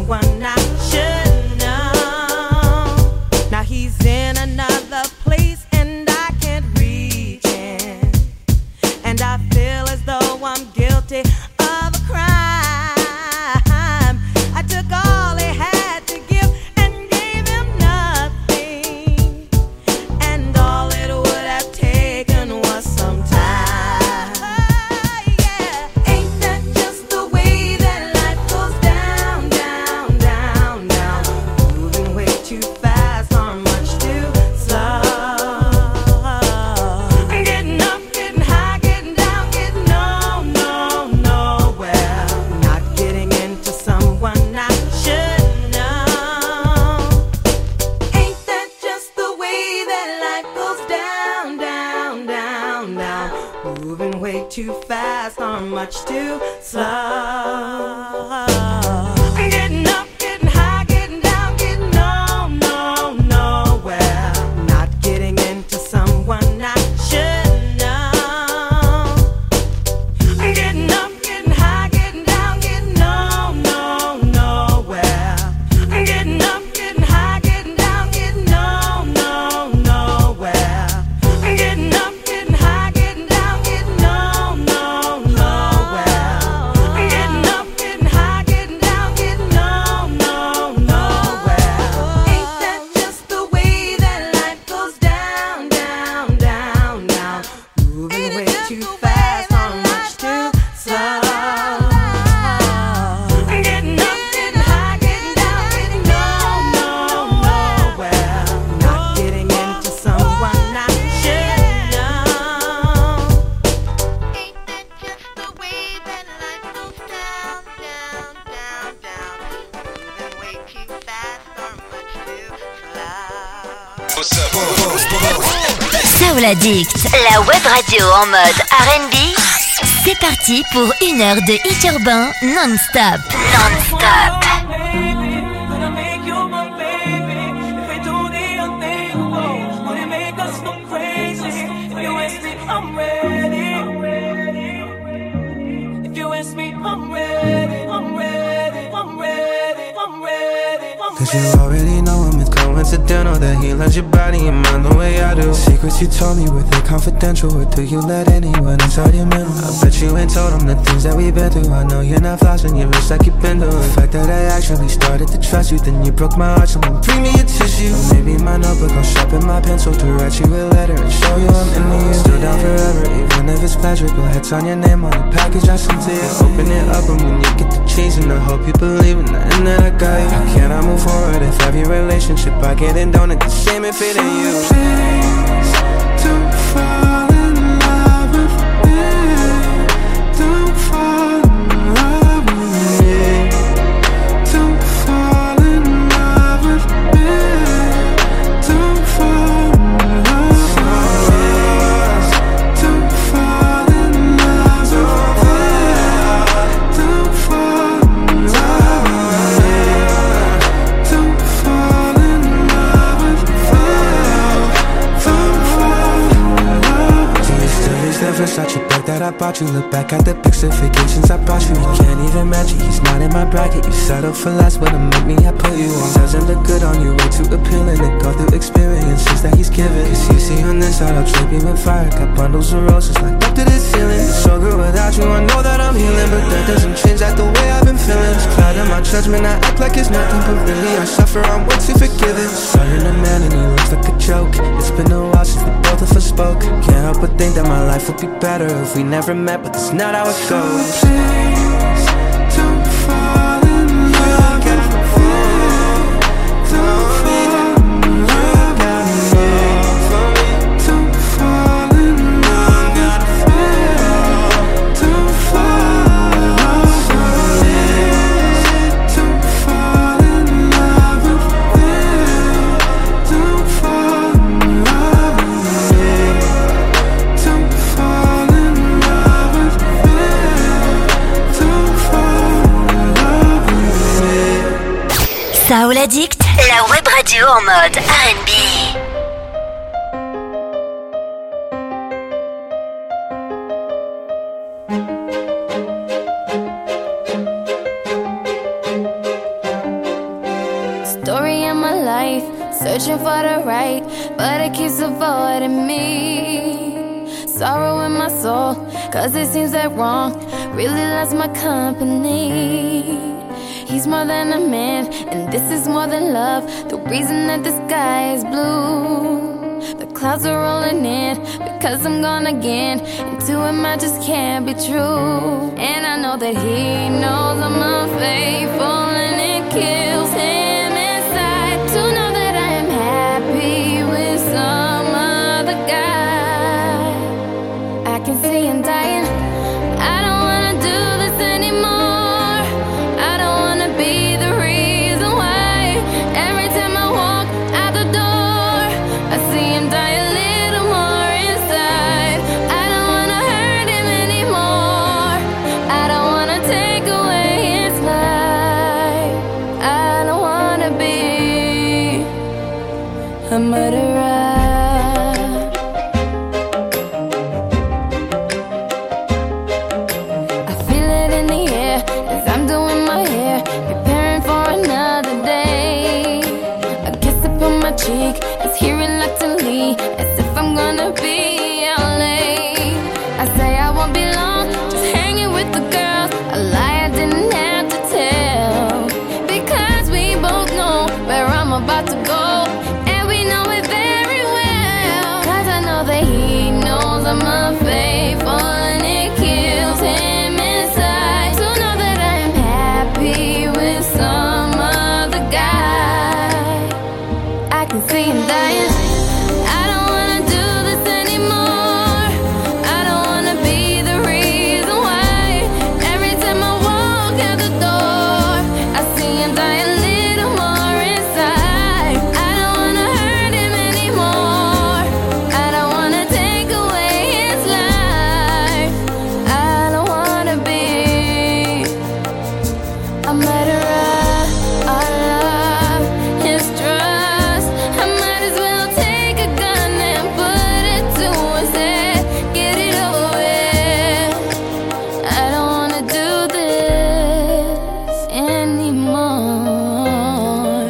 someone I should know. Now he's in another place and I can't reach him, and I feel as though I'm guilty of a crime. I took all he had to give and gave him nothing, and all it would have taken was some time. Yeah. Ain't that just the way that life goes down, down, down, down? Moving way too fast or much too slow. Getting up, getting high, getting down, getting nowhere. Not getting into someone I should know. Ain't that just the way that life goes down, down, down, down? Moving way too fast or much too slow. Getting up, getting high, getting down, getting nowhere. Not getting into someone I should know. Getting up, getting high, getting down, getting nowhere. Getting up, getting high, getting down, getting nowhere. Getting up, getting high, getting down, getting nowhere. Getting up, getting high, getting down, getting nowhere. Ain't that just the way that life goes down, down, down, down? Moving way too fast or much too slow. Getting up, getting high, getting down, getting nowhere. Not getting into someone I should know. Ain't that just the way that life goes down, down, down, down? Moving way too fast or much too slow. Soul Addict, la web radio en mode R&B. C'est parti pour une heure de hit urbain non-stop. Non-stop. Gonna make you my baby. If we do the unthinkable, would it make us go crazy? If you ask me, I'm ready. If you ask me, I'm ready. I'm ready. I'm ready. I'm ready. Cause you already know him, it's coincidental that he loves your body and mind the way I do. Secrets you told me, were they confidential? Or do you let anyone inside your mental? I bet you ain't told him the things that we've been through. I know you're not flossing your wrist like you've been doing. The fact that I actually started to trust you, then you broke my heart, so then bring me a tissue. Or maybe my notebook, I'll sharpen my pencil to write you a letter and show you I'm into you. Still down forever, even if it's pleasurable. Heads on your name on the package I sent to you. Open it up and when you get the cheese, and I hope you believe in the end that I got you. How can I move forward if every relationship I get in don't end the same if it ain't you? Please don't fall in love with me. Don't fall in love with me. Don't fall in love with me. Don't fall in love with me. Don't fall in love with me. Don't fall in love with me. Don't fall in love with me. Don't fall in love. Do you still use that Versace bag that I bought you? Look back at the pics of vacations I brought you. You can't even match it, he's not in my bracket. You settled for less, but to make me, I put you on. Doesn't look good on you, way too appealing to go through experiences that he's given. Cause you see on this side, I'll drape you with fire. Got bundles of roses like up to the ceiling. It's so good without you, I know that I'm healing, but that doesn't change that the way I've been feeling. It's clouding my judgment, I act like it's nothing, but really I suffer, I'm way too forgiving. Saw you in a man and he looks like a joke. It's been a while since the both of us spoke. Can't help but think that my life would be better if we never met, but that's not how it goes. Please don't fall in love with me. Don't fall in love with me. Don't fall in love with me. Don't fall in love with me. Don't fall in love with me. Don't fall in love with me. Don't fall in love with me. Don't fall in love with me. Soul Addict, la web radio en mode R&B. story of my life, searching for the right, but it keeps avoiding me. Sorrow in my soul, cause it seems that wrong really loves my company. He's more than a man, and this is more than love. The reason that the sky is blue, the clouds are rolling in, because I'm gone again, and to him I just can't be true. And I know that he knows I'm unfaithful, and it kills him inside to know that I am happy with some other guy. I can see him dying. I don't wanna do this anymore. I don't wanna be the reason why. Every time I walk out the door, I see him die a little more inside. I don't wanna hurt him anymore. I don't wanna take away his life. I don't wanna be a murderer. Cheek is here reluctantly, as if I'm gonna be out late. I say I won't be long, just hanging with the girls. A lie I didn't have to tell, because we both know where I'm about to go, and we know it very well. Cause I know that he knows I'm unfaithful, and it kills him inside to know that I am happy with some other guy. I can see him dying. I don't wanna do this anymore. I don't wanna be the reason why. Every time I walk out the door, I see him die a little more inside. I don't wanna hurt him anymore. I don't wanna take away his life. I don't wanna be a murderer. Our love is trust. I might as well take a gun and put it to his head. Get it over with. I don't wanna do this anymore.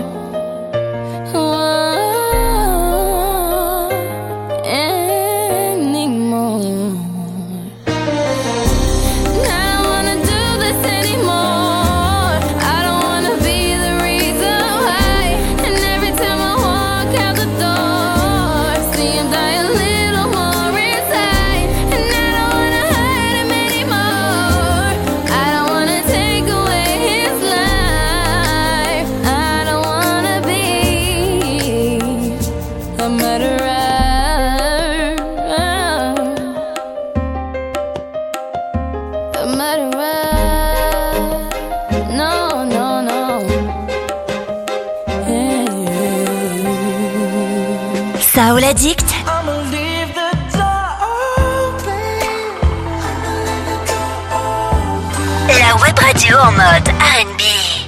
Anymore. I don't wanna do this anymore. I don't wanna be the reason why. And every time I walk out the door, I see him die a little more inside. And I don't wanna hurt him anymore. I don't wanna take away his life. I don't wanna be a murderer. A murderer. No, no, no. Soul Addict, I'ma leave the door open. la web radio en mode R&B.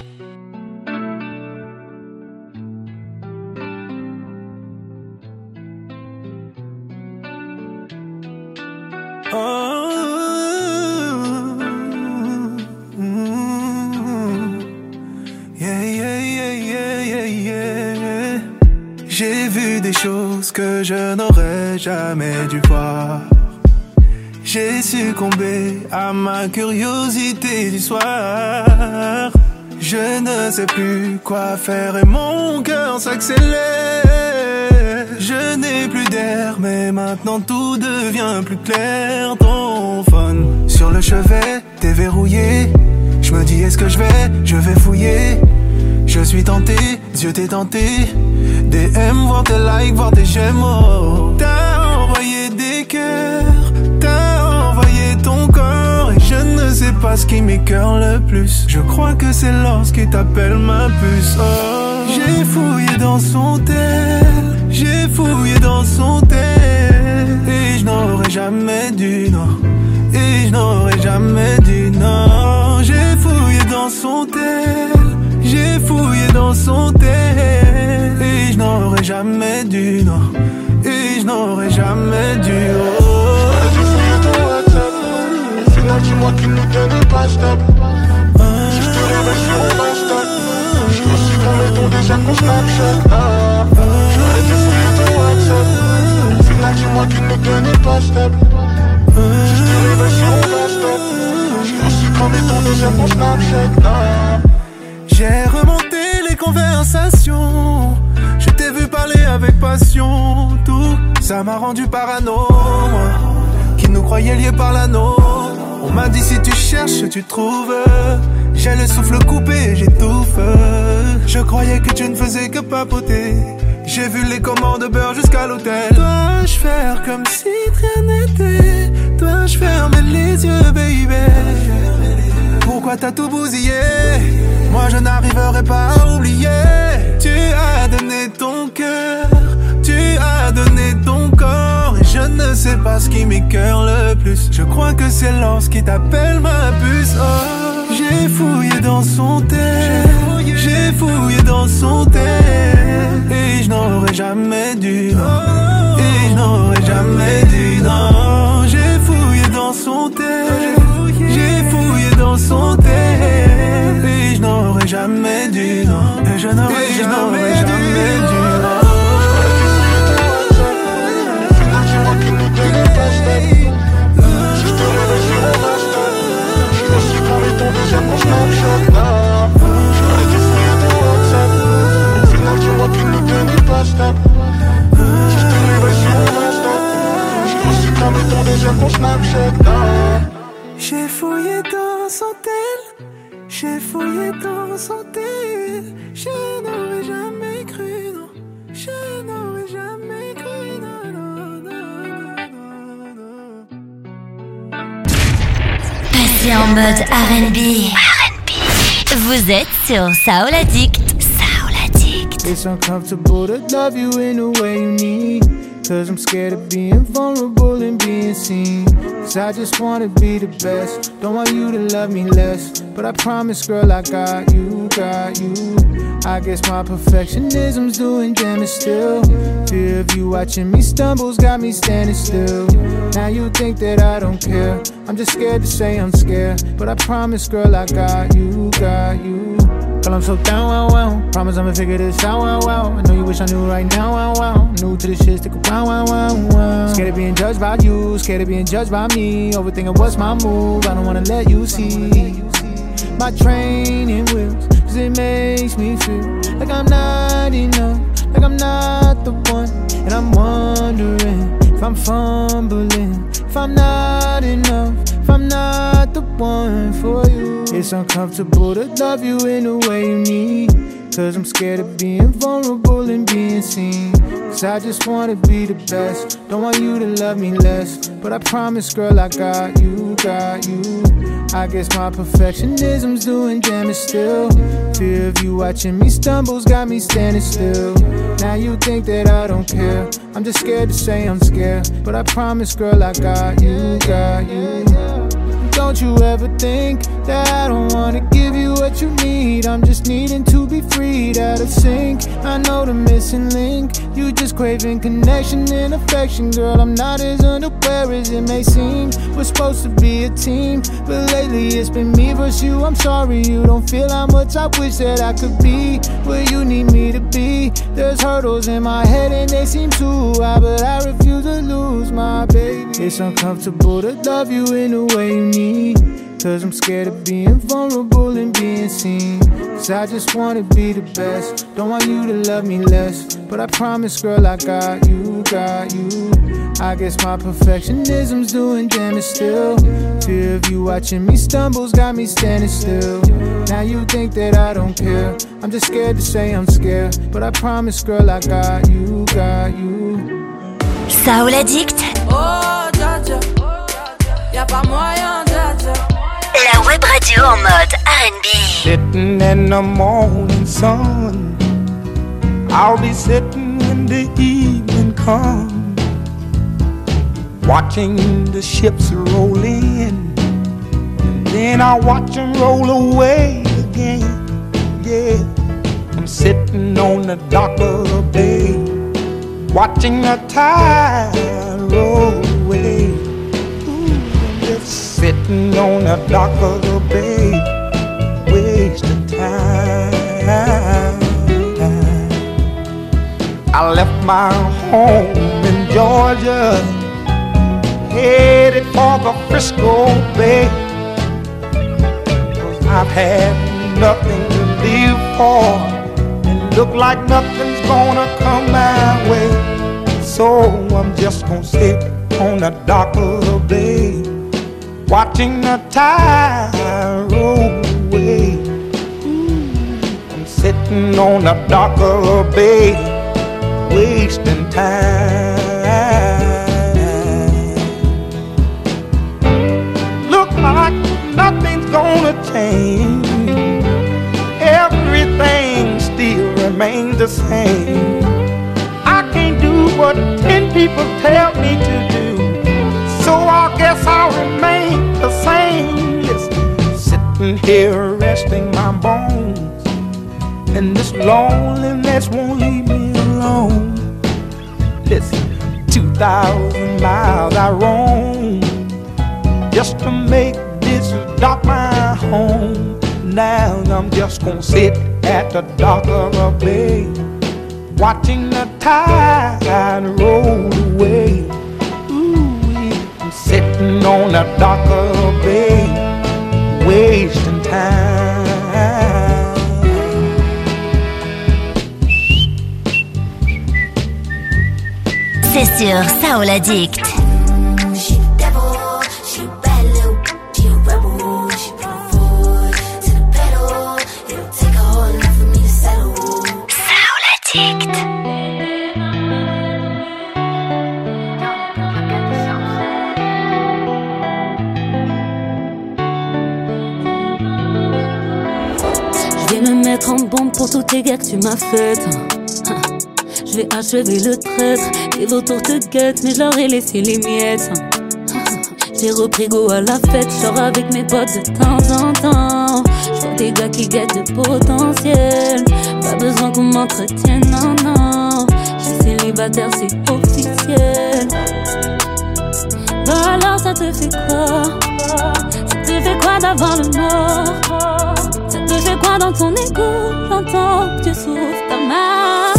J'ai vu des choses que je n'aurais jamais dû voir. J'ai succombé à ma curiosité du soir. Je ne sais plus quoi faire et mon cœur s'accélère. Je n'ai plus d'air mais maintenant tout devient plus clair. Ton phone sur le chevet, déverrouillé. Je me dis est-ce que je vais fouiller. Je suis tenté, Dieu t'est tenté. DM, voir tes likes, voir tes j'aime. Oh. T'as envoyé des cœurs, t'as envoyé ton corps. Et je ne sais pas ce qui m'écoeure le plus. Je crois que c'est lorsqu'il t'appelle ma puce. Oh. J'ai fouillé dans son tel, j'ai fouillé dans son tel. Et je n'aurais jamais dû, non. Et je n'aurais jamais dû, non. J'ai fouillé dans son tel, j'ai fouillé dans son tel. Et je n'aurais jamais dû, non. Et je n'aurais jamais dû, oh. J'ai fouillé ton WhatsApp. Au final, dis-moi qu'il nous tenait pas stable. Si je te révèle sur mon Insta, je suis aussi bon mais ton déjà qu'on se step. Si je te réveille si on va stop. J'ai aussi cramé ton deuxième mon Snapchat. J'ai remonté les conversations. Je t'ai vu parler avec passion. Tout ça m'a rendu parano. Moi, qui nous croyait liés par l'anneau. On m'a dit si tu cherches, tu trouves. J'ai le souffle coupé, j'étouffe. Je croyais que tu ne faisais que papoter. J'ai vu les commandes de beurre jusqu'à l'hôtel. Dois-je faire comme si rien n'était? Dois-je fermer les yeux, baby? Pourquoi t'as tout bousillé? Moi je n'arriverai pas à oublier. Tu as donné ton cœur, tu as donné ton corps. Et je ne sais pas ce qui m'écoeure le plus. Je crois que c'est l'ange qui t'appelle ma puce. Oh, j'ai fouillé dans son thème, j'ai fouillé dans son thème. Et je n'aurais jamais dû, non. Et je n'aurais jamais dû, non. J'ai fouillé dans son thème, j'ai fouillé dans son thème. Et je n'aurais jamais dû, non. Et je n'aurais jamais dû, non. Si je te réveille sur mon Insta, j'ai aussi cramé ton deuxième mon Snapchat. J'aurais dû fouiller ton WhatsApp. Au final tu vois qu'il ne tenait pas step. Si je te réveille sur mon Insta, j'ai aussi cramé ton deuxième mon Snapchat. J'ai fouillé dans son tel, j'ai fouillé dans son tel. Je n'aurais jamais cru, non. Je n'aurais jamais cru, non, non, non, non, non. Passez en mode R&B. Vous êtes sur Soul Addict. Soul Addict. It's uncomfortable to love you in the way you need. Cause I'm scared of being vulnerable and being seen. Cause I just wanna be the best. Don't want you to love me less. But I promise, girl, I got you, got you. I guess my perfectionism's doing damage still. Fear of you watching me stumbles got me standing still. Now you think that I don't care. I'm just scared to say I'm scared. But I promise, girl, I got you, got you. Girl, I'm so down, wow, wow. Promise I'ma figure this out, wow, wow. I know you wish I knew right now, wow, wow. New to this shit, stick around, wow, wow, wow. Scared of being judged by you, scared of being judged by me. Overthinking what's my move, I don't wanna let you see my training wheels. Cause it makes me feel like I'm not enough, like I'm not the one. And I'm wondering if I'm fumbling, if I'm not enough, if I'm not the one for you. It's uncomfortable to love you in the way you need. Cause I'm scared of being vulnerable and being seen. Cause I just wanna be the best. Don't want you to love me less. But I promise, girl, I got you, got you. I guess my perfectionism's doing damage still. Fear of you watching me stumbles got me standing still. Now you think that I don't care. I'm just scared to say I'm scared. But I promise, girl, I got you, got you. Don't you ever think that I don't wanna give you what you need. I'm just needing to be freed out of sync. I know the missing link. You just craving connection and affection. Girl, I'm not as unaware as it may seem. We're supposed to be a team, but lately it's been me versus you. I'm sorry you don't feel how much I wish that I could be where you need me to be. There's hurdles in my head and they seem too high, but I refuse to lose my baby. It's uncomfortable to love you in the way you need. Cause I'm scared of being vulnerable and being seen. Cause I just wanna be the best. Don't want you to love me less. But I promise, girl, I got you, got you. I guess my perfectionism's doing damage still. Fear of you watching me stumbles got me standing still. Now you think that I don't care. I'm just scared to say I'm scared. But I promise, girl, I got you, got you. Soul Addict. Oh, dja dja, y'a pas moyen, dja dja. La web radio en mode R&B. Sitting in the morning sun, I'll be sitting when the evening comes, watching the ships roll in, and then I'll watch them roll away again. Yeah, I'm sitting on the dock of the bay, watching the tide roll away. Sitting on the dock of the bay, wasting time. I left my home in Georgia, headed for the Frisco Bay. 'Cause I've had nothing to live for, and look like nothing's gonna come my way. So I'm just gonna sit on the dock of the bay, watching the tide roll away. I'm sitting on the dock of the bay, wasting time. Look like nothing's gonna change. Everything still remains the same. I can't do what 10 people tell me to do, so I guess I'll remain the same. Listen, sitting here resting my bones, and this loneliness won't leave me alone. Listen, 2,000 miles I roam just to make this dock my home. Now I'm just gonna sit at the dock of the bay, watching the tide roll away. Ooh, I'm sitting on the dock of the bay, wasting time. C'est sur Soul Addict. En bombe pour toutes les guerres que tu m'as faites. Je vais achever le traître. Les vautours te guettent, mais je leur ai laissé les miettes. J'ai repris go à la fête, je sors avec mes potes de temps en temps. Je vois des gars qui guettent de potentiel. Pas besoin qu'on m'entretienne, non, non. Je suis célibataire, c'est officiel. Bah alors ça te fait quoi? Ça te fait quoi d'avoir le mort? Ça te fait quoi dans ton égo? J'entends que tu souffres pas mal.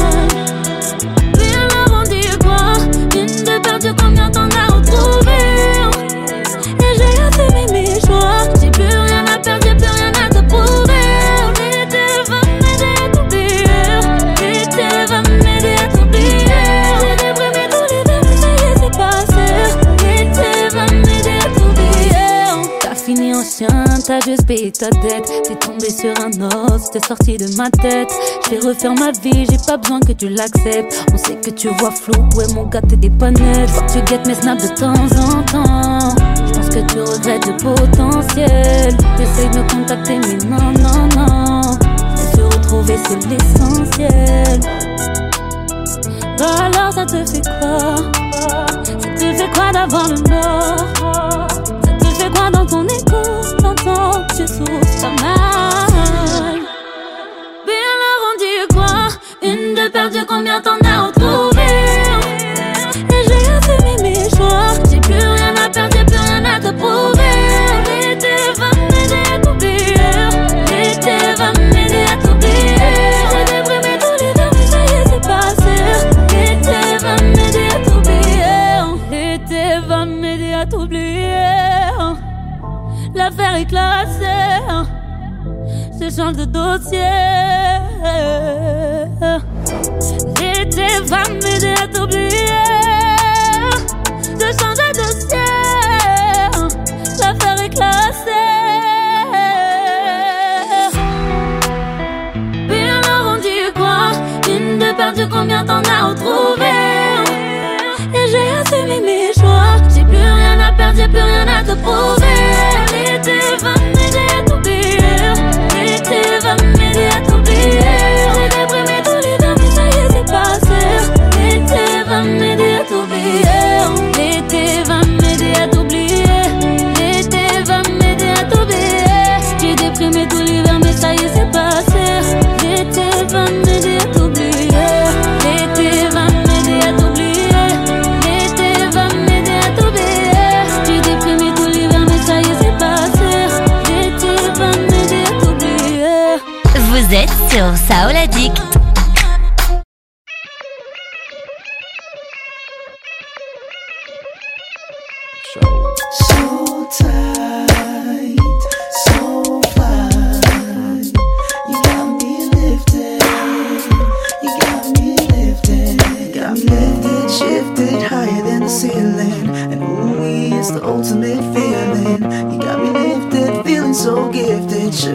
Puis alors on dit quoi? Une de perdue, combien t'en as retrouvé? Et j'ai assumé mes choix. J'ai plus rien à perdre, j'ai plus rien à te prouver. L'été va m'aider à t'oublier. L'été va m'aider à t'oublier. J'ai déprimé tous les verres, mais ça y est, c'est passé. L'été va m'aider à t'oublier. T'as fini en chien, t'as juste payé ta dette. T'es tombé sur un os, t'es sorti de ma tête. Je vais refaire ma vie, j'ai pas besoin que tu l'acceptes. On sait que tu vois flou, ouais mon gars t'es des pas net. Faut que tu guettes mes snaps de temps en temps. Je pense que tu regrettes le potentiel. T'essayes de me contacter mais non, non, non. Se retrouver c'est l'essentiel. Bah alors ça te fait quoi? Ça te fait quoi d'avoir le nord? Ça te fait quoi dans ton écho? J'entends que tu souffres pas mal. Bien alors on dit quoi? Une de perdue, combien t'en as retrouvé? Et j'ai assumé mes choix. J'ai plus rien à perdre, j'ai plus rien à te prouver. L'été va m'aider à t'oublier. L'été va m'aider à t'oublier. J'ai déprimé tous les verres, mais ça y est, c'est passé. L'été va m'aider à t'oublier. L'été va m'aider à t'oublier. L'affaire est classée. Je change de dossier. L'été va m'aider à t'oublier. Je change de dossier. L'affaire est classée. Bien alors on dit quoi? Une de perdue, combien t'en as retrouvé? Et j'ai assumé mes choix. J'ai plus rien à perdre, j'ai plus rien à te prouver. L'été va m'aider à t'oublier. L'été va m'aider à t'oublier. J'ai déprimé tous les verres, mais ça y est, c'est passé. L'été va m'aider à t'oublier. L'été va m'aider à t'oublier. L'été va m'aider à t'oublier. J'ai déprimé tous les verres, mais ça y est, c'est passé. L'été va m'aider à t'oublier. L'été va m'aider à t'oublier. L'été va m'aider à t'oublier. J'ai déprimé tous les verres, mais ça y est, c'est passé. L'été va m'aider à t'oublier. Vous êtes sur Soul Addict.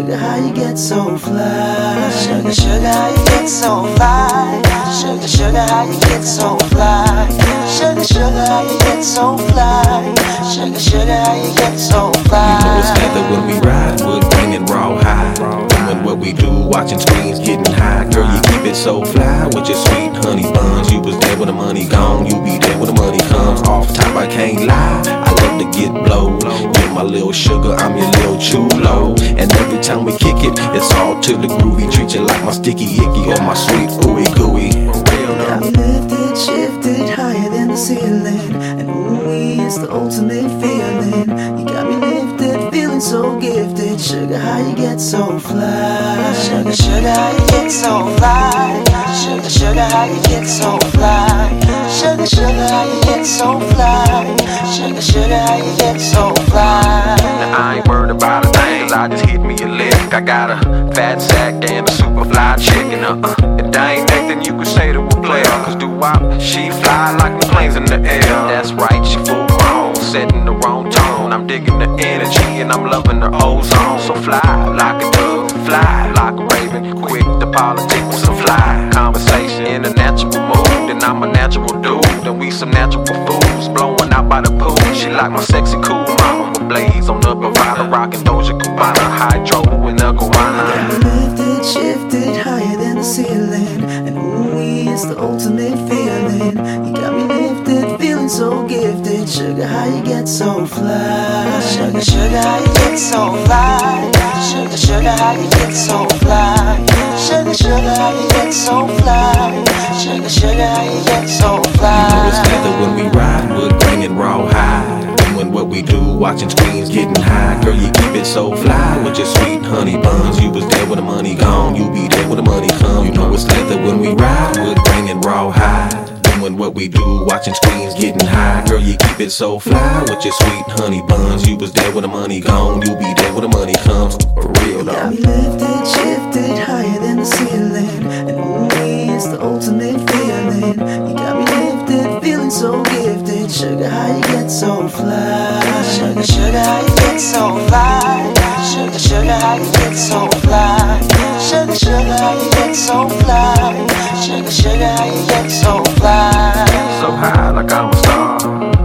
Sugar, how you get so fly? Sugar, sugar, how you get so fly? Sugar, sugar, how you get so fly? Sugar, sugar, how you get so fly? Sugar, sugar, how you get so fly? You know it's together when we ride, wood grain and raw high. Doing what we do, watching screens, getting high. Girl, you keep it so fly with your sweet honey buns. You was there when the money gone, you be there when the money comes. Off top, I can't lie, I love to get blow. You're my little sugar, I'm your little chulo. And every time we kick it, it's all to the groovy. Treat you like my sticky icky or my sweet ooey gooey. Got me lifted, shifted higher than the ceiling. And ooh, it's the ultimate feeling. You got me lifted, feeling so gifted. Sugar, how you get so fly? Sugar, sugar, how you get so fly? Sugar, sugar, how you get so fly? Sugar, sugar, how you get so fly? Sugar, sugar, how you get so fly? Now I ain't worried about a thing, cause I just hit me a lick. I got a fat sack and a super fly chicken. If there ain't nothing you could say to a player, cause doo-wop, she fly like the planes in the air. That's right, she full grown, setting the wrong tone. I'm digging the energy and I'm loving the ozone. So fly like a dove, fly like a raven. Quick to politic with some fly conversation in a natural mood. And I'm a natural dude, and we some natural fools blowing out by the pool. She like my sexy cool mama with blades on the provider, rocking Doja Cubana, hydro and the guana. Lifted, shifted higher than the ceiling. And ooh, it's the ultimate feeling. You got me lifted, feeling so gifted. Sugar, how you get so fly? Sugar, sugar, how you get so fly? Sugar, sugar, how you get so fly? Sugar, sugar, how you get so fly? Sugar, sugar, how you get so fly? You know it's together when we ride, wood grain and raw high. Doing what we do, watching screens, getting high. Girl, you keep it so fly with your sweet honey buns. You was there when the money gone, you be there when the money come. You know it's together when we ride, wood grain and raw high. Doing what we do, watching screens, getting high. Girl, you keep it so fly with your sweet honey buns. You was there when the money gone, you be there when the money comes. For real though. Got me lifted, shifted higher than the ceiling. And ooh, it's the ultimate feeling. You got me lifted, feeling so gifted. Sugar, how you get so fly? Sugar, sugar, how you get so fly? Sugar, sugar, how you get so fly? Sugar, sugar, how you get so fly? Sugar, sugar, how you get so fly? So high like I'm a star.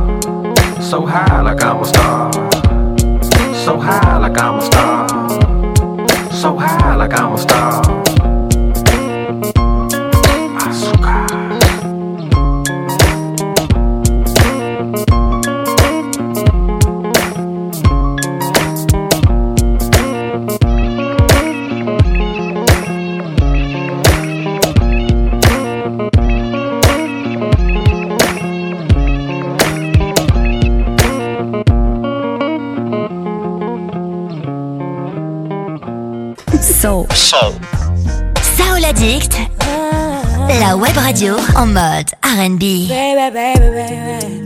So high like I'm a star. So high like I'm a star. So high like I'm a star. Soul Addict, la web radio en mode R&B. Baby, baby, baby.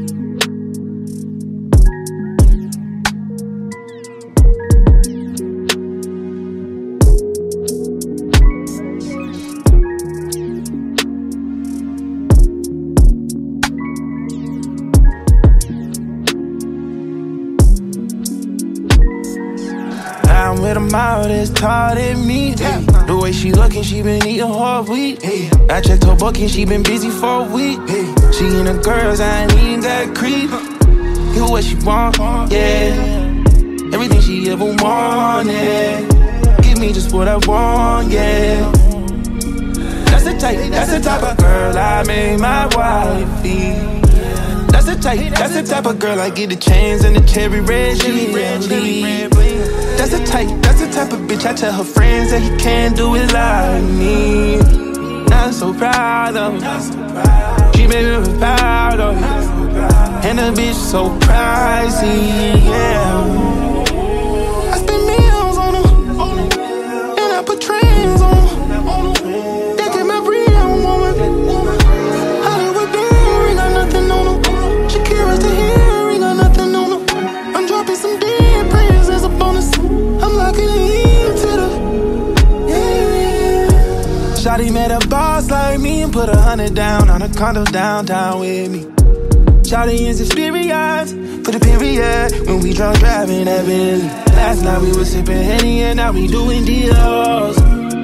I'm with a mouth that's taller than me. The way she looking, she been eating all week. I checked her booking, she been busy for a week. She and the girls, I ain't even got creep. Get what she want, yeah. Everything she ever wanted. Give me just what I want, yeah. That's the type of girl I made my wifey. That's the type of girl I get the chains and the cherry red jelly. That's the type of bitch I tell her friends that he can't do it like me. Not so proud of her. She made me proud of her. And the bitch so pricey, yeah. I spend meals on her, and I put trends on her. They get my real woman. Hollywood ain't got nothing on her. Shakira's the hair, ain't got nothing on her. I'm dropping some dead prayers as a bonus. I'm locking into the, yeah. Shawty met a boss like me and put 100 down on a condo downtown with me. Shawty is experienced, put a period when we drunk driving that Bentley. Last night we was sipping Henny and now we doing deals.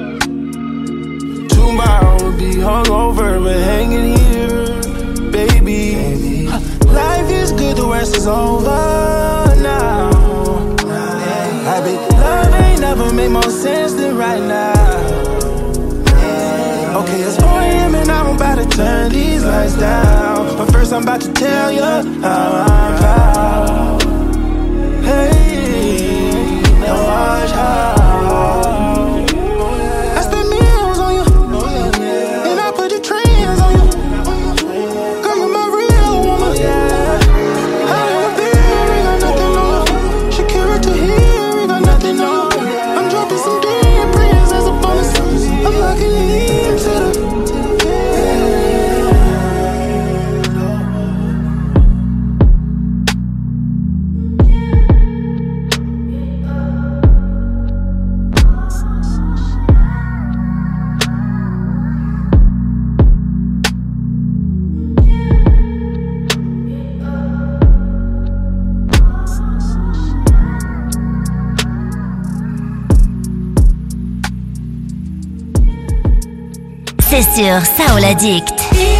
Tomorrow we'll be hungover but hanging here, baby. Life is good, the worst is over now. I bet love ain't never made more sense than right now. Okay, it's 4 a.m. and I'm about to turn these lights down. But first I'm about to tell you how I'm proud. Hey, now watch how I spend meals on you, and I put the trends on you. Girl, you're my real woman. I don't feel, we got nothing on. Shakira to here, we got nothing on. I'm dropping some damn prayers as a bonus. I'm locking in. C'est sur Soul Addict.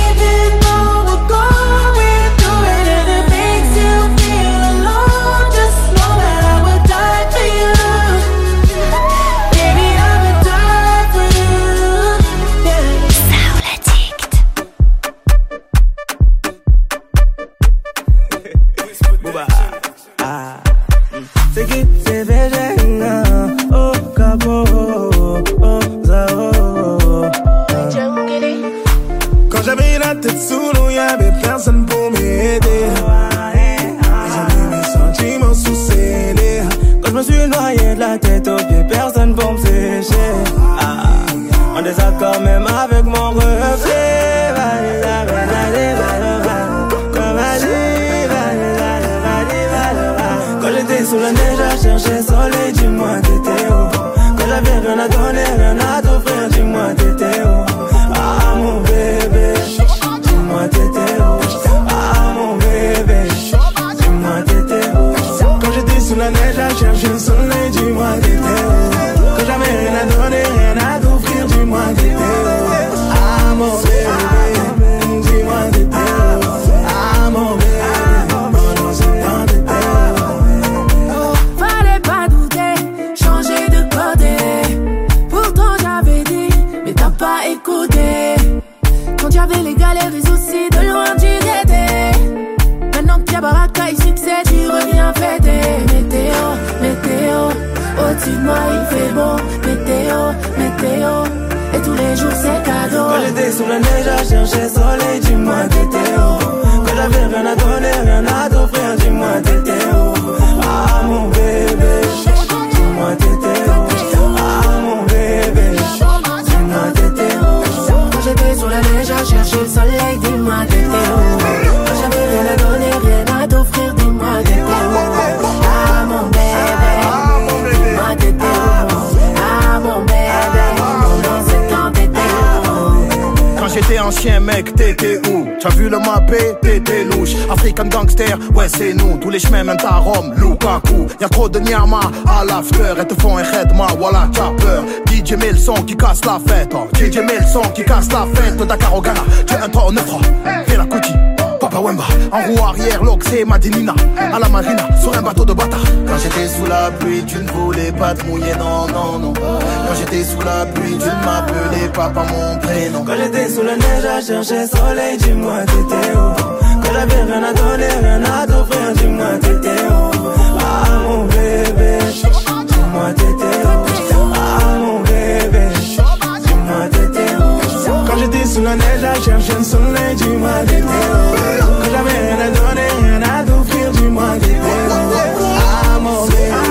T'as vu le mappé, t'étais louche. African gangster, ouais c'est nous. Tous les chemins mènent à Rome, Lukaku. Y'a trop de nyama à l'after. Elles te font un redma, voilà t'as peur. DJ met le son qui casse la fête. DJ met le son qui casse la fête. Dakar au Ghana, tu es un 3 au 9. Fais la Kuti, Papa Wemba. En roue arrière, l'Oxé, Madinina. À la marina, sur un bateau de bâtard. Quand j'étais sous la pluie, tu ne voulais pas te mouiller, non, non, non. Quand j'étais sous la pluie, tu ne m'appelais pas par mon prénom. Quand j'étais sous la neige à chercher soleil, dis-moi t'étais où. Quand j'avais rien à donner, rien à t'offrir, dis-moi t'étais où. Ah mon bébé, dis-moi t'étais où. Ah mon bébé, dis-moi t'étais où. Quand j'étais sous la neige à chercher le soleil, dis-moi t'étais où. Quand j'avais rien à donner, rien à t'offrir, dis-moi t'étais où. Ah mon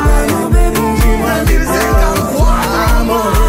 bébé, dis-moi t'étais où. Ah mon bébé.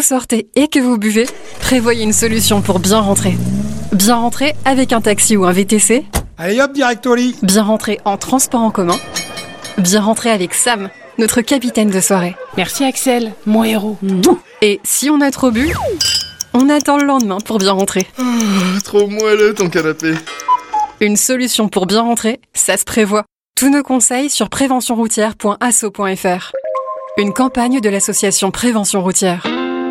sortez et que vous buvez, prévoyez une solution pour bien rentrer. Bien rentrer avec un taxi ou un VTC. Allez hop, direct au lit. Bien rentrer en transport en commun. Bien rentrer avec Sam, notre capitaine de soirée. Merci Axel, mon héros. Et si on a trop bu, on attend le lendemain pour bien rentrer. Trop moelleux ton canapé. Une solution pour bien rentrer, ça se prévoit. Tous nos conseils sur préventionroutière.asso.fr. Une campagne de l'association Prévention Routière.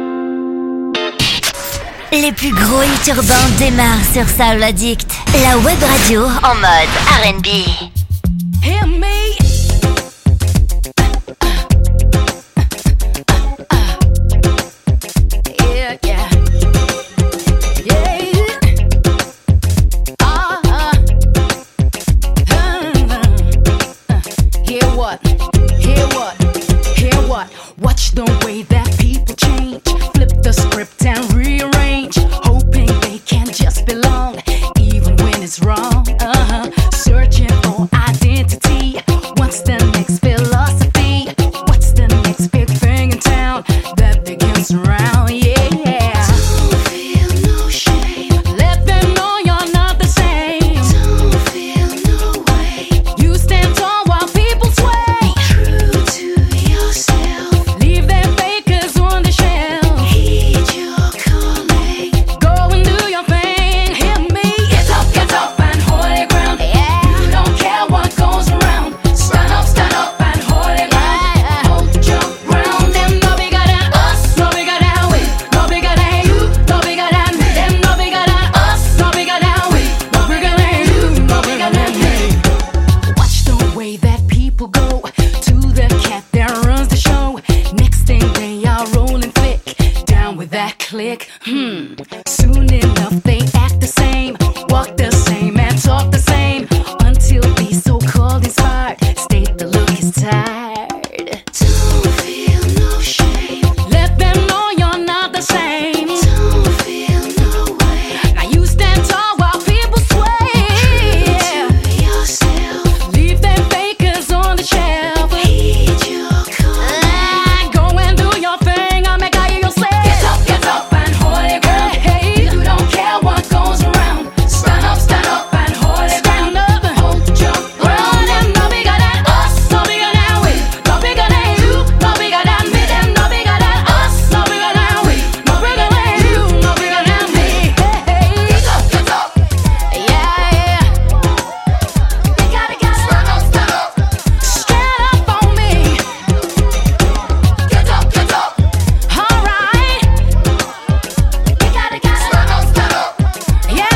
Les plus gros hits urbains démarrent sur Soul Addict, la web radio en mode R&B. Hear me. Watch the way that people change. Flip the script and rearrange. Hoping they can just belong, even when it's wrong. Searching for identity. What's the next philosophy? What's the next big thing in town that they can surround? Yeah. Don't feel no shame. Let them know you're not the same. Don't feel no way. You stand tall while people sway. True to yourself. Leave them fakers on the shelf. Heed your calling. Go and do your thing. Hear me. Get up and hold it ground. Yeah. You don't care what goes around. Stand up and hold it ground. Hold your ground. Them no bigger than us, no bigger than we, no bigger than you, no bigger than me. Them no bigger than us, no bigger than we, no bigger than you, no bigger than me. Watch the way that people go to the cat that runs the show. Next thing they are rolling thick, down with that click. Soon enough they act the same, walk the same and talk the same, until these so-called inspired state the look is tired. Don't feel no shame. Let them know you're not the same. Don't feel no way. Now you stand tall while people sway. True to yourself. Leave them fakers on the shelf. Heed your calling. Go and do your thing. I'll make out yourself. Get up and hold it ground. Hey, you don't care what goes around. Stand up and hold it ground. Hold your ground. Them no bigger than us, no bigger than we, no bigger than you, no bigger than me. Them no bigger than us, no bigger than we, no bigger than you, no bigger than me. Hey, get up. Yeah. You gotta stand up. Stand up on me. Get up. All right. You gotta stand up. Yeah.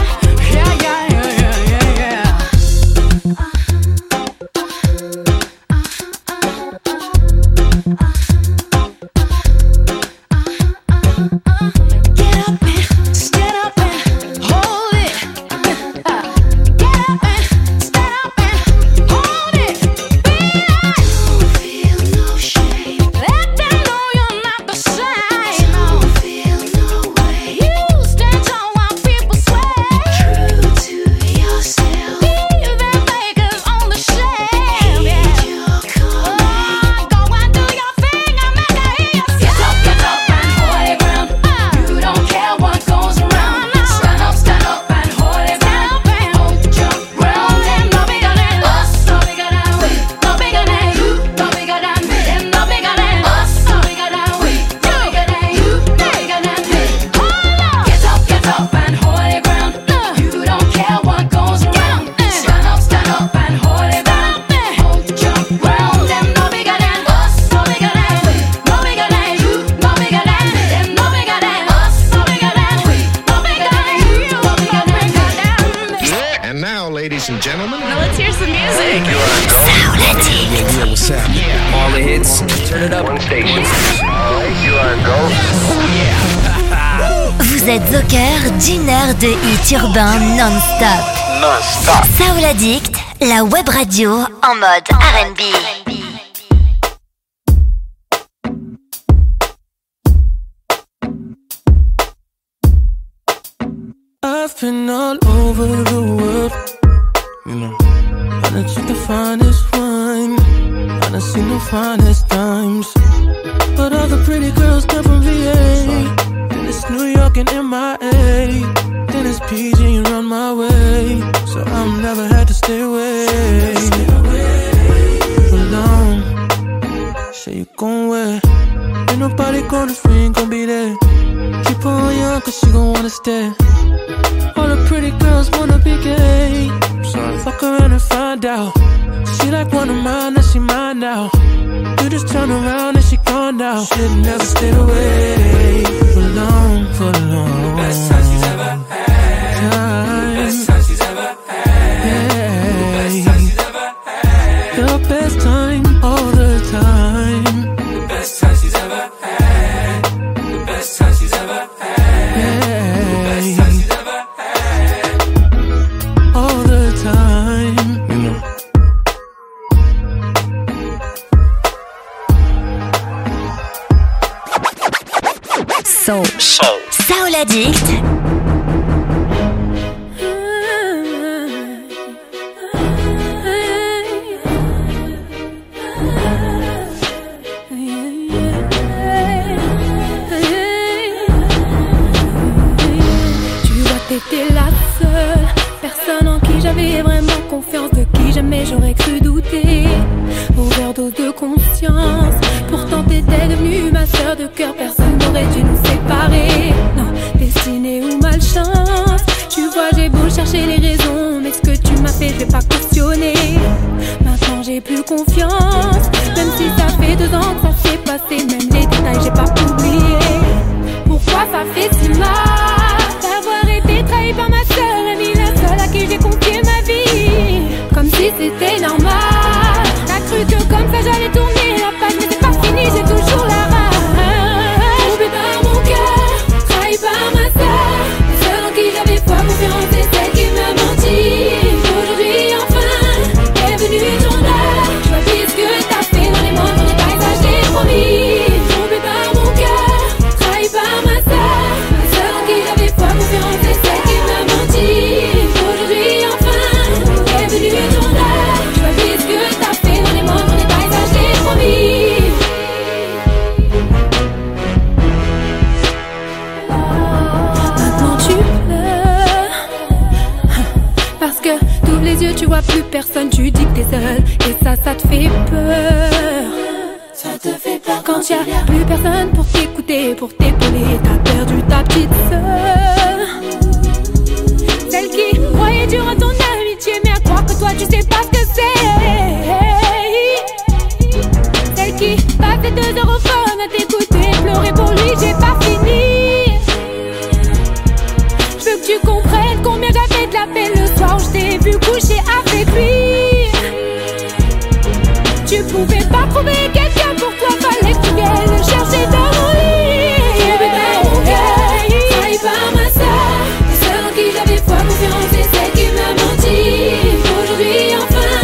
Get up and stand up and hold it. Get up and stand up and hold it. Don't feel no shame. Let them know you're not the same. Don't feel no way. You stand tall while people sway. True to yourself. Leave them fakers on the shelf. Heed your calling. Go and do your thing. I make her hear you say. Get up and hold it ground. You don't care what goes around. Stand up and hold it ground. Hold your ground. Them no bigger than us, no bigger than we, no bigger than you, no bigger than me. Them no bigger than us, no bigger than we, no bigger than you, no bigger than me. Hold up. Get up and hold it ground. You don't care what goes around. Stand up and hold it ground. Hold your ground. Them no bigger than us, no bigger than we, no bigger than you, no bigger than me. Them no bigger than us, no bigger than we, no bigger than you, no bigger than me. And now, ladies and gentlemen, Now let's hear some music. what's happening? All the hits, turn it up. One station. You are go. Vous êtes au cœur d'une heure de hits urbains non-stop. Soul Addict, la web radio en mode R&B. I've been all over the world, you know. I done took the finest wine, I done seen the finest times. But all the pretty girls come from VA. Then it's New York and MIA. Then it's PG around my way. So I'm never had to stay away. Alone. Say you gon' wait. Ain't nobody gonna free, ain't gon' be there. Keep her on young cause she gon' wanna stay. All the pretty girls wanna be gay. Fuck around and find out. She like one of mine, and she mine now. You just turn around and she gone now. Shit never stayed away for long, for long. Best time she's ever had. Best time she's ever had. Best time she's ever had. The best time all the time. The best time she's ever had. The best time she's ever had. The best time she's ever had. All the time, you know. Soul Addict. T'étais la seule personne en qui j'avais vraiment confiance, de qui jamais j'aurais cru douter. Overdose de conscience, pourtant t'étais devenue ma sœur de cœur. Personne n'aurait dû nous séparer. Non, destinée ou malchance. Tu vois, j'ai beau chercher les raisons, mais ce que tu m'as fait, je vais pas cautionner. Maintenant j'ai plus confiance, même si ça fait 2 ans que ça s'est passé. Même les détails, j'ai pas oublié. Pourquoi ça fait si mal d'avoir été trahi par ma seule amie, la seule à qui j'ai confié ma vie, comme si c'était normal. T'as cru que comme ça j'allais tourner la page, mais c'est pas fini, j'ai toujours la rage. Trompé par mon cœur, trahi par ma seule, la seule en qui j'avais foi, confiance, et celle qui m'a menti. Aujourd'hui enfin est venu ton heure, je vois plus ce que t'as fait dans les moindres détails, ça j'ai promis. Trompé par mon cœur, trahi par ma seule, la seule en qui j'avais foi, confiance, et celle qui m'a menti. Aujourd'hui enfin est venu ton heure, je vois plus ce que t'as fait dans les moindres détails, ça j'ai promis. Maintenant tu pleures parce que t'ouvres les yeux, tu vois plus personne, tu dis que t'es seule, et ça te fait peur. Ça te fait peur quand y'a plus personne pour t'écouter, pour t'épauler. T'as perdu ta petite sœur, celle qui croyait dur à ton amitié, mais à croire que toi tu sais pas ce que c'est. Celle qui passait 2 heures au phone à t'écouter, pleurer pour lui, j'ai pas fini. Je veux que tu comprennes combien j'avais de la peine le soir où je t'ai vu coucher avec lui. Tu pouvais pas trouver quelqu'un pour toi, fallait que tu viennes le chercher dans mon lit. Trompé par mon cœur, trahi par ma sœur, la seule en qui j'avais foi, confiance, et celle qui m'a menti. Aujourd'hui enfin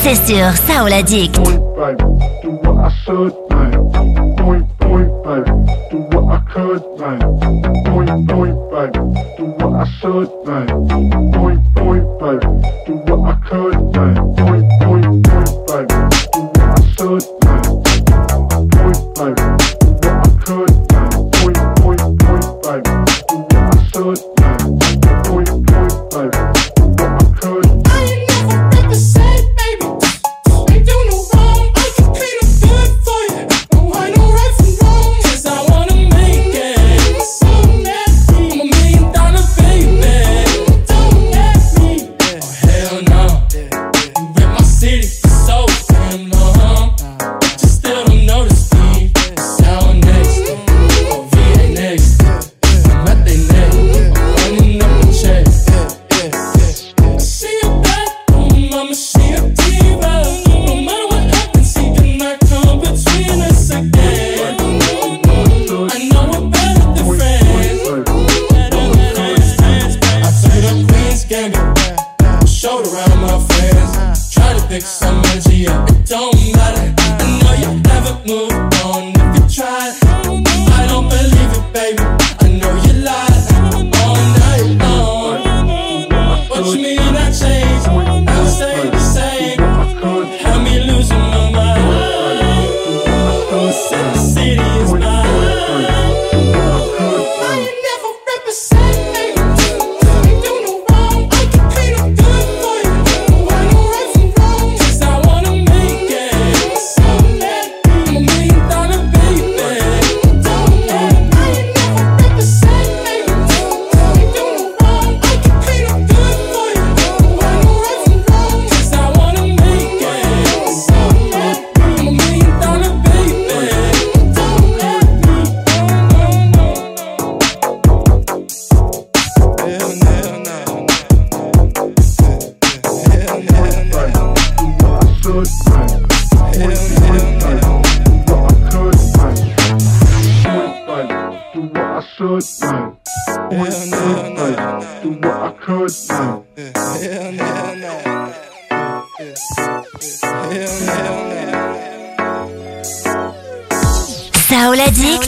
c'est sur Soul Addict. Soul Addict,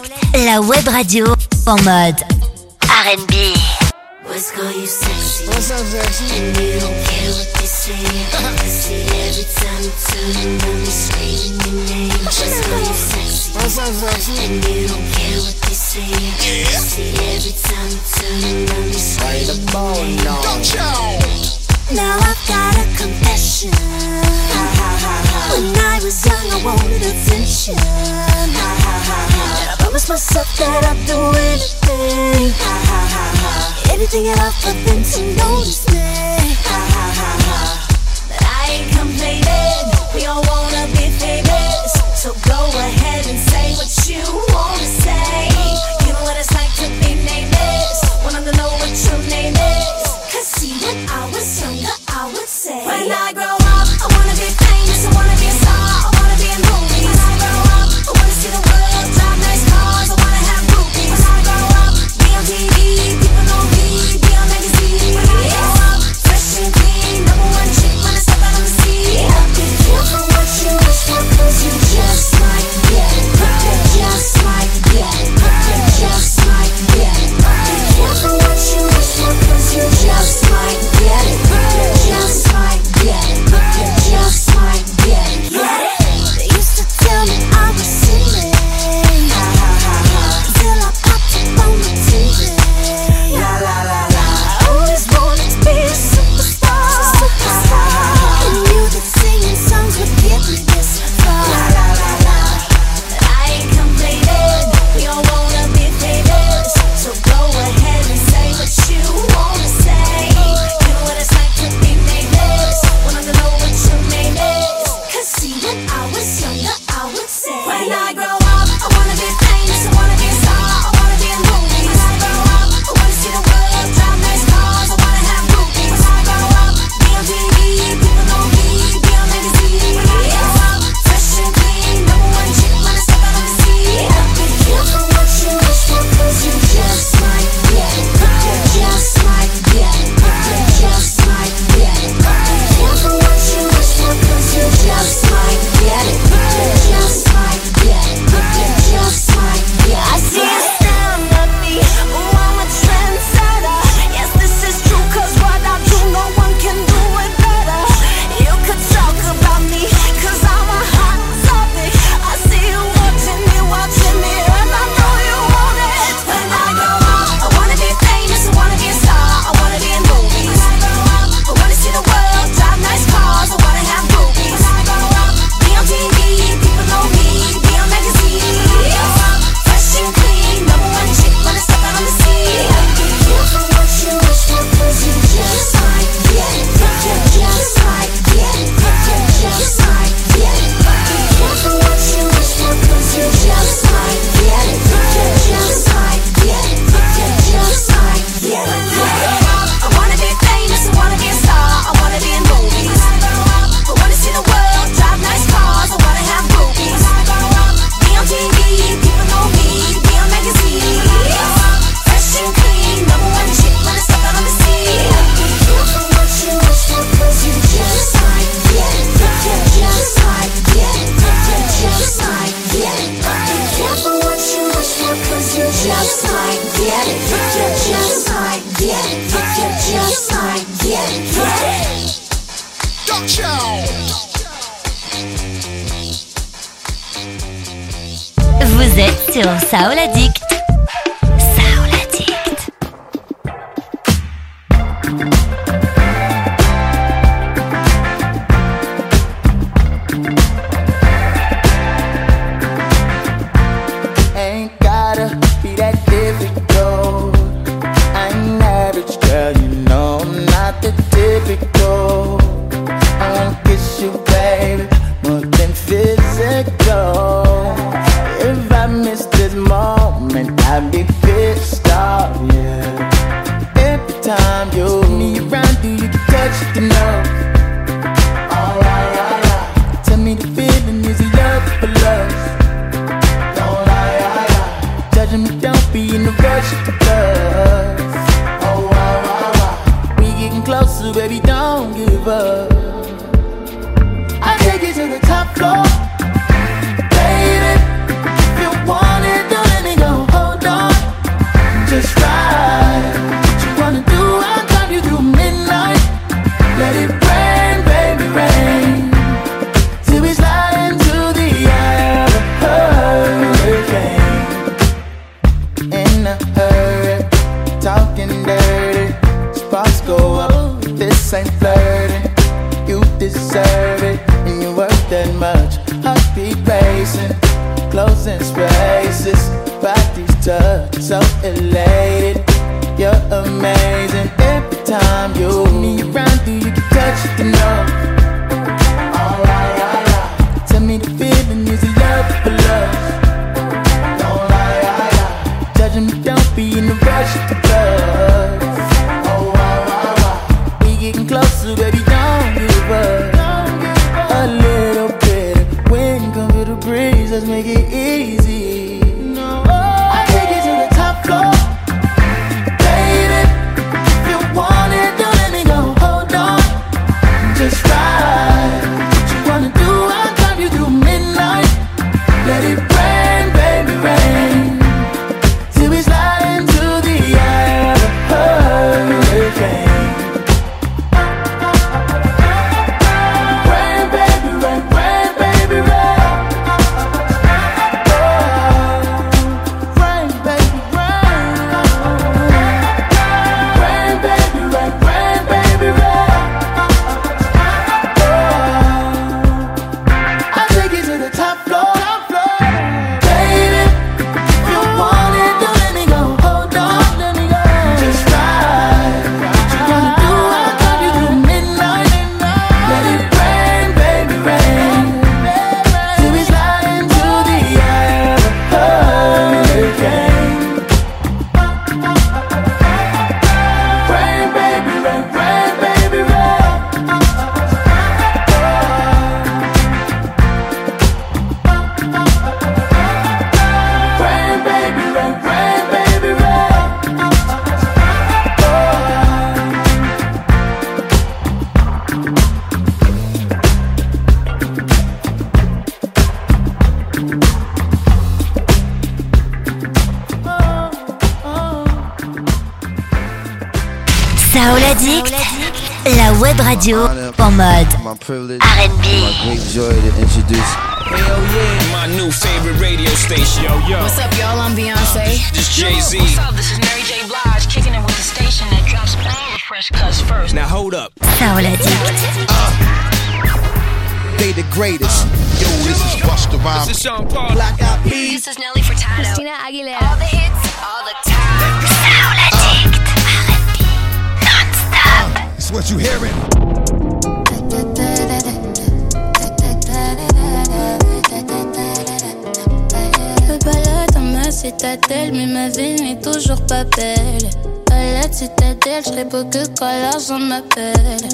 la web radio en mode R&B. What's call you sexy? What's up, sexy? And you don't care what they say. I see every time you turn around, they screaming your name. What's call you sexy? What's up, sexy? And you don't care what they say. I see every time you turn around, they screaming your name. Don't you? Now I've got a confession. When I was young, I wanted attention. And I promised myself that I'd do anything. Anything at all for them to notice me. But I ain't complaining. We all wanna be famous. So go ahead and say what you wanna say. You know what it's like to be nameless. Wanna know what your name is. Cause see, when I was younger, I would say, when I grow up, I wanna be famous. I wanna be a star. I wanna be in movies. When I grow up, I wanna see the world, drive nice cars. I wanna have groupies. When I grow up, be on TV, people know me, be on magazine. When I grow up, fresh and clean, number one chick when I step out on the scene. Be careful what you wish for, cause you just might get it. Just might get it. just might get it, if you just might get it, if you just might get it, get it. Vous êtes sur Soul Addict. Soul Addict. Ain't gotta be that difficult. I'm average, girl, you know I'm not the typical. I wanna kiss you, baby, more than physical. If I miss this moment, I'd be pissed off, yeah. Every time you me around, do you get touched the nose? Oh, yeah. Tell me the feeling, is it love for love? Don't lie, judging me, don't be in a rush to love. Oh, wow. We getting closer, baby, don't give up. I take you to the top floor. Just ride. What you wanna do? I'll drive you through midnight. Let it rain, baby, rain. Till we slide into the eye of a hurricane. In a hurry, talking dirty. Sparks go up, this ain't flirting. You deserve it, and you're worth that much. Heartbeat racing, closing spaces. Bodies touch, so elated. You're amazing. Every time you me around, do you get touched to know? Alright, tell me the feeling, is it love for love? Don't lie, judging me, don't be in a rush to love. Oh, we getting closer, baby, don't give up. A little bit of wind come through the breeze, let's make it easy. Soul Addict, la web radio en mode R&B. My great joy to introduce. Hell yeah, my new favorite radio station. Yo. What's up, y'all? I'm Beyonce. This Jay-Z. What's up? This is Mary J. Blige, kicking it with the station that drops all the fresh cuts first. Now hold up. Soul Addict. They the greatest. Yo, this is Busta Rhymes. This is Sean Paul. Black Eyed Peas. This is Nelly Furtado. Christina Aguilera. All the hits, all the time. Soul Addict. R&B. Non-stop. That's what you hearing. Me balade dans ma citadelle, mais ma vie n'est toujours pas belle. À la citadelle, je serai beau que quand l'argent m'appelle.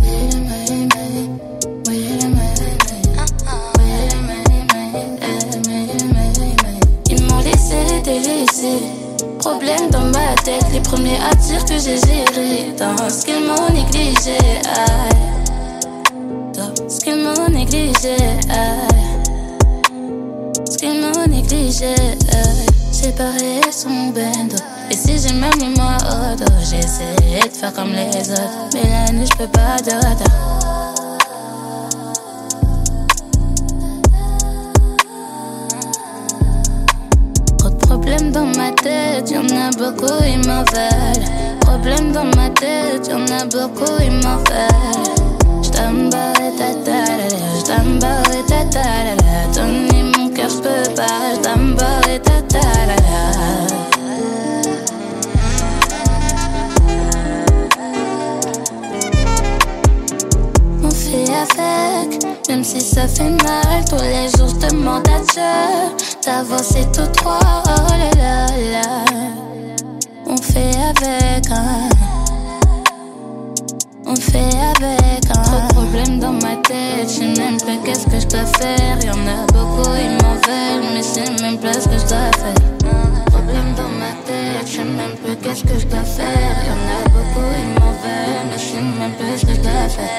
Ils m'ont laissé délaissé. Problème dans ma tête, les premiers à dire que j'ai géré. Dans ce qu'ils m'ont négligé, dans ce qu'ils m'ont négligé, ce qu'ils m'ont négligé. séparé son bendo. Et si j'ai même mis moi au dos, j'essaie de faire comme les autres. Mais la nuit, j'peux pas dormir. Problème dans ma tête, y'en a beaucoup, ils m'en veulent. Problème dans ma tête, y'en a beaucoup, ils m'en veulent. J't'embarre ta ta-la-la, j't'embarre ta ta-la-la. Donner mon cœur, j'peux pas, j't'embarre ta ta-la-la. On fait avec, même si ça fait mal. Tous les jours je demande à Dieu d'avancer tout droit, oh là là là. On fait avec, hein. On fait avec, hein. Trop de problèmes dans ma tête, j'sais même plus qu'est-ce que j'dois faire. Y'en a beaucoup, ils m'en veulent, mais j'sais même plus ce que j'dois faire. Problèmes dans ma tête, j'sais même plus qu'est-ce que j'dois faire. Y'en a beaucoup, ils m'en veulent, mais j'sais même plus ce que j'dois faire.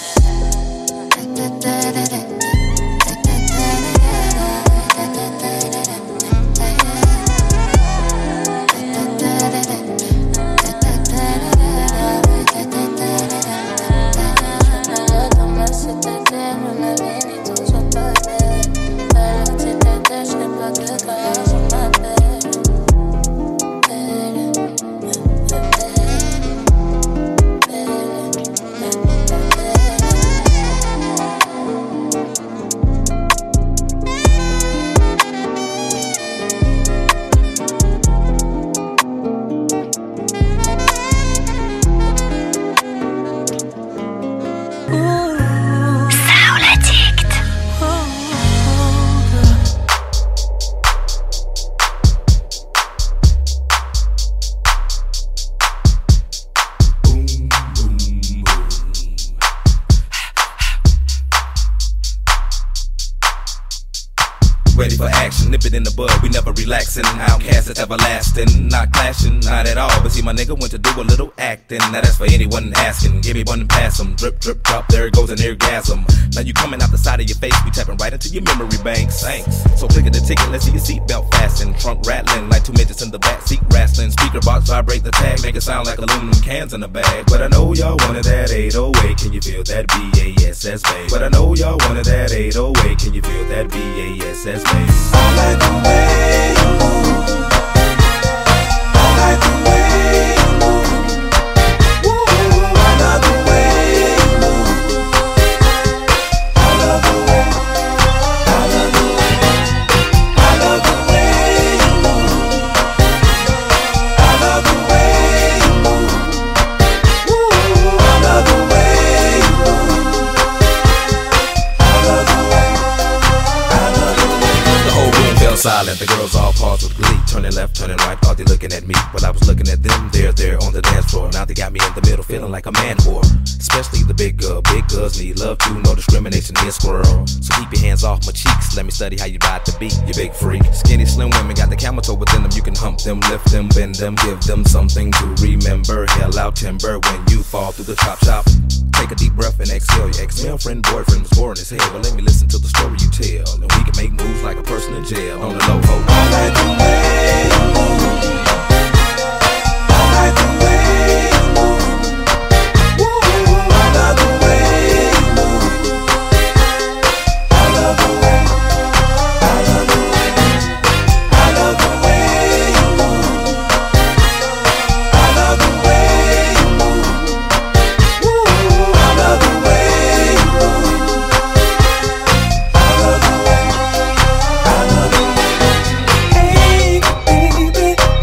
Ready for action, nip it in the bud, we never relaxing. Outcast is everlasting, not clashing, not at all. But see, my nigga went to do a little acting. Now that's for anyone asking. Give me one and pass 'em. Drip, drip, drop, there goes an orgasm. Now you coming out the side of your face, we tapping right into your memory banks. Thanks. So click at the ticket, let's see your seatbelt fasten. Trunk rattling like two midgets in the back seat wrestling. Speaker box vibrate the tag, make it sound like aluminum cans in a bag. But I know y'all wanted that 808, can you feel that BASS bass? But I know y'all wanted that 808, can you feel that BASS bass? I like the way you move. I like the way you move. Woo, I love the way you move. I love the way, I love the way, I love the way you move. I love the way you move. Woo, I love the way you move. I love the way, I love the way. The whole room fell silent, the girls all paused with glee. Turning left, turning right, thought they looking at me. But I was looking at them, there on the dance floor. Now they got me in the middle, feeling like a man whore. Especially the big girls need love too, no discrimination here, squirrel. So keep your hands off my cheeks, let me study how you ride the beat, you big freak. Skinny, slim women got the camel toe within them. You can hump them, lift them, bend them, give them something to remember. Hell out timber when you fall through the chop shop. Take a deep breath and exhale. Your ex-male friend, boyfriend was boring as hell. Well, let me listen to the story you tell, and we can make moves like a person in jail. On the low, ho. I like the way you move. I like the way you move. Woo, I love the way you move. I love the way, I love the way, I love the way you move. I love the way you move. Woo, I love the way you move. I love the way, I love the way. Hey, baby.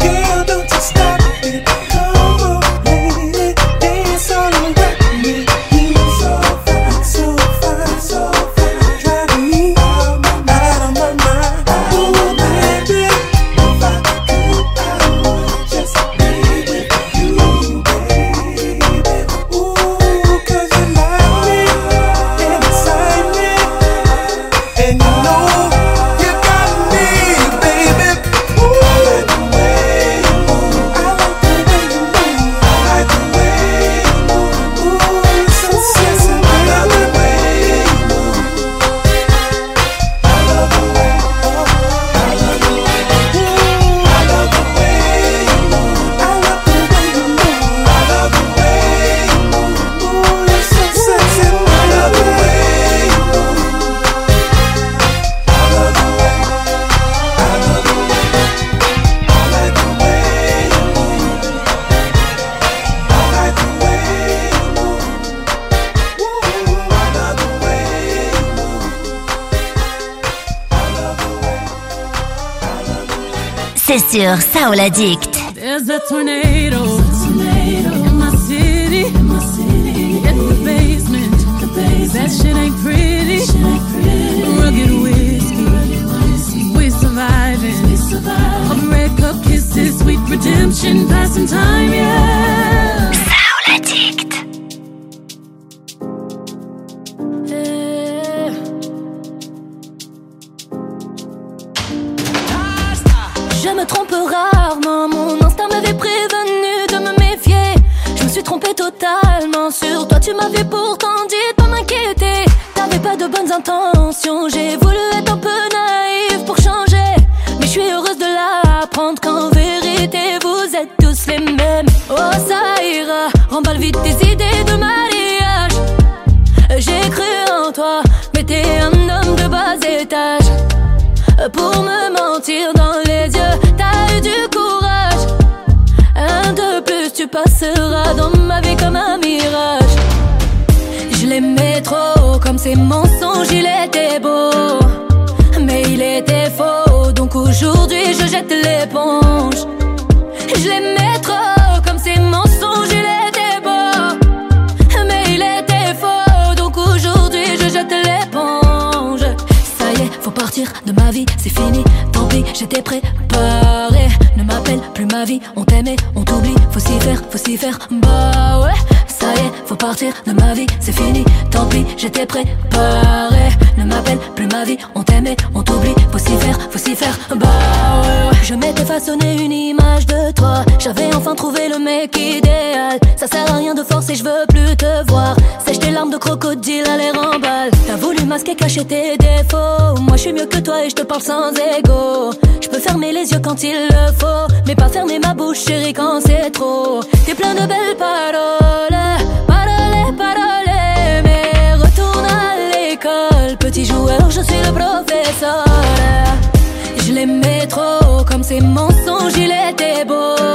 c'est sur Soul Addict. There's a tornado in my city. Get the basement. That shit ain't pretty. Rugged whiskey. We surviving. A breakup kisses, sweet redemption, passing time, yeah. Soul Addict. Je me trompe rarement, mon instinct m'avait prévenu de me méfier. Je me suis trompée totalement sur toi, tu m'avais pourtant dit de pas m'inquiéter. T'avais pas de bonnes intentions, j'ai voulu être un peu naïve pour changer. Mais je suis heureuse de l'apprendre qu'en vérité vous êtes tous les mêmes. Oh ça ira, remballe vite tes idées de mariage. J'ai cru en toi, mais t'es un homme de bas étage. Pour me mentir dans les yeux, t'as eu du courage. Un de plus, tu passeras dans ma vie comme un mirage. Je l'aimais trop, comme ces mensonges, il était beau. Mais il était faux, donc aujourd'hui je jette l'éponge. Je l'aimais trop, comme ces mensonges, il était beau. Mais il était faux, donc aujourd'hui je jette l'éponge. Ça y est, faut partir de ma vie, c'est fini, tant pis, j'étais préparé. Ne m'appelle plus ma vie, on t'aimait, on t'oublie, faut s'y faire, bah ouais. Ça y est, faut partir de ma vie, c'est fini, tant pis, j'étais préparé. Ne m'appelle plus ma vie, on t'aimait, on t'oublie, faut s'y faire, bah ouais. Je m'étais façonné une image de toi, j'avais enfin trouvé le mec idéal. Ça sert à rien de forcer, je veux plus te voir. Sèche tes larmes de crocodile à l'air en balle. T'as voulu masquer, cacher tes défauts. Moi je suis mieux que toi et je te parle sans ego. Je peux fermer les yeux quand il le faut, mais pas fermer ma bouche chérie quand c'est trop. T'es plein de belles paroles, mais retourne à l'école. Petit joueur, je suis le professeur. Je l'aimais trop, comme ces mensonges, il était beau.